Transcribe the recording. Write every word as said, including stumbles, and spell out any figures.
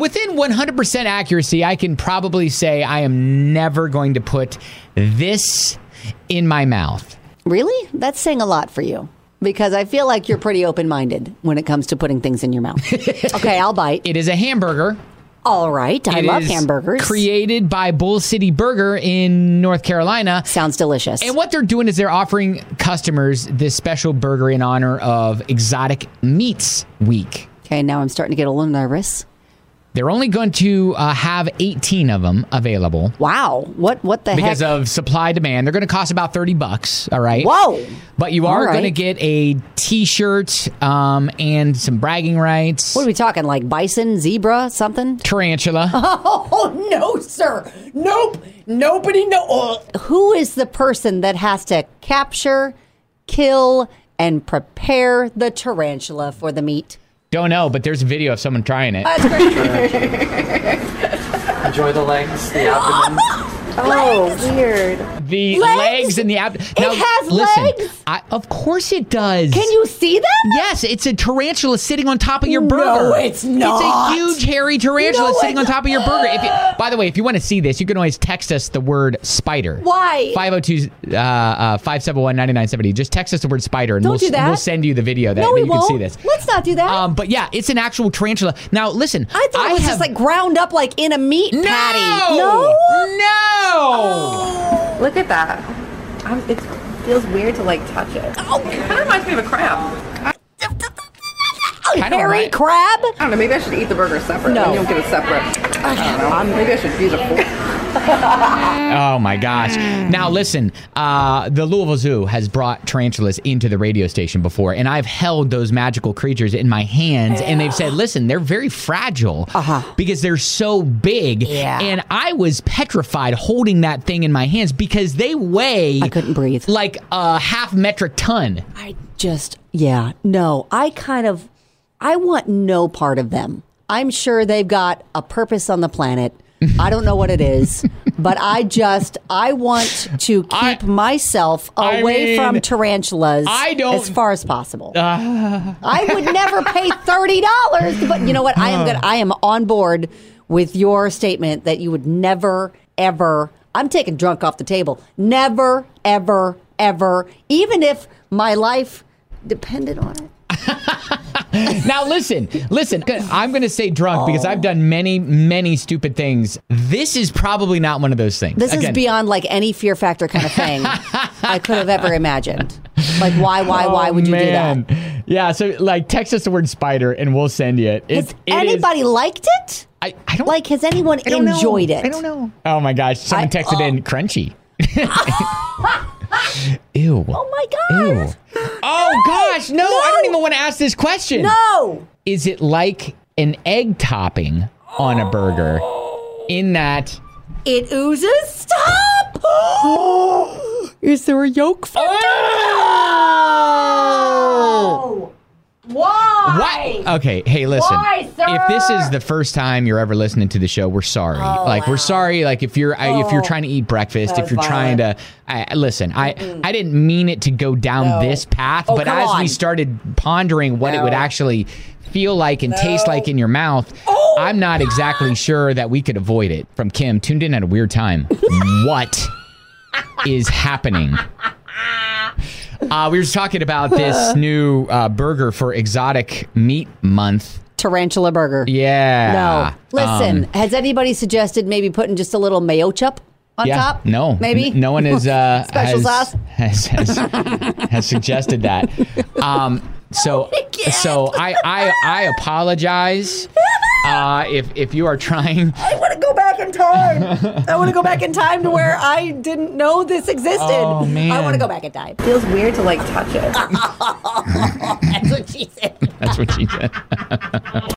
within one hundred percent accuracy, I can probably say I am never going to put this in my mouth. Really? That's saying a lot for you. Because I feel like you're pretty open-minded when it comes to putting things in your mouth. Okay, I'll bite. It is a hamburger. All right. I it love is hamburgers. Created by Bull City Burger in North Carolina. Sounds delicious. And what they're doing is they're offering customers this special burger in honor of Exotic Meats Week. Okay, now I'm starting to get a little nervous. They're only going to uh, have eighteen of them available. Wow. What What the because heck? Because of supply demand. They're going to cost about thirty bucks, all right? Whoa. But you are right. going to get a T-shirt um, and some bragging rights. What are we talking, like bison, zebra, something? Tarantula. Oh, no, sir. Nope. Nobody knows. Who is the person that has to capture, kill, and prepare the tarantula for the meat? Don't know, but there's a video of someone trying it. That's great. Enjoy the legs, the abdomen. Oh, weird. The Legs? legs and the abdomen. It has listen, legs? I, of course it does. Can you see them? Yes, it's a tarantula sitting on top of your burger. No, it's not. It's a huge hairy tarantula No, sitting on it's- top of your burger. If you, by the way, if you want to see this, you can always text us the word spider. Why? five oh two, five seven one, nine nine seven zero. Just text us the word spider and Don't we'll, do that. we'll send you the video that, No, that we you won't. can see this. Let's not do that. Um, but yeah, it's an actual tarantula. Now, listen. I thought it was have, just like ground up like in a meat no! patty. No! No! Look at that. I'm, it feels weird to like touch it. Oh, It kind of reminds me of a crab. Kinda hairy right. crab? I don't know. Maybe I should eat the burger separate. No. Then you don't get it separate. I don't know. Um, maybe I should use a fork. Oh my gosh. Now listen, uh, the Louisville Zoo has brought tarantulas into the radio station before, and I've held those magical creatures in my hands, and they've said, listen, they're very fragile Uh-huh. because they're so big. Yeah. And I was petrified holding that thing in my hands because they weigh I couldn't breathe. like a half metric ton. I just, yeah, no, I kind of, I want no part of them. I'm sure they've got a purpose on the planet. I don't know what it is, but I just, I want to keep I- myself I away mean, from tarantulas I don't- as far as possible. Uh, I would never pay thirty dollars, but you know what? I am good. I am on board with your statement that you would never, ever, I'm taking drunk off the table. Never, ever, ever, even if my life depended on it. Now listen, listen, I'm going to say drunk because I've done many, many stupid things. This is probably not one of those things. This Again, is beyond like any Fear Factor kind of thing I could have ever imagined. Like, why, why, why would you Oh, man. do that? Yeah, so like text us the word spider and we'll send you it. Has It- it is- anybody liked it? I, I don't Like, has anyone I don't know. enjoyed it? I don't know. Oh my gosh, someone I- texted oh. in crunchy. Ew. Oh my Ew. God. Oh gosh, no, I don't even want to ask this question. No. Is it like an egg topping on a burger in that It oozes. Stop. Is there a yolk factor? Oh! Why? What? Okay, hey, listen. Why, sir? If this is the first time you're ever listening to the show, we're sorry. Oh, like we're wow. sorry. Like if you're I if you're Oh. trying to eat breakfast, That if you're was trying to I, listen, I I didn't mean it to go down No. this path, Oh, but come as on. we started pondering what it No. would actually feel like and taste like in your mouth, Oh, I'm not exactly sure that we could avoid it. From Kim, tuned in at a weird time. What is happening? Uh, we were just talking about this new uh, burger for Exotic Meat Month. Tarantula burger. Yeah. No. Listen, Um, has anybody suggested maybe putting just a little mayo chup on yeah, top? No. Maybe? N- no one is, uh, Special has, sauce? Has, has, has suggested that. Um, so so I, I, I apologize uh, if, if you are trying. I want to go back in time. I want to go back in time to where I didn't know this existed. Oh, man. I want to go back in time. Feels weird to like touch it. That's what she said. That's what she said.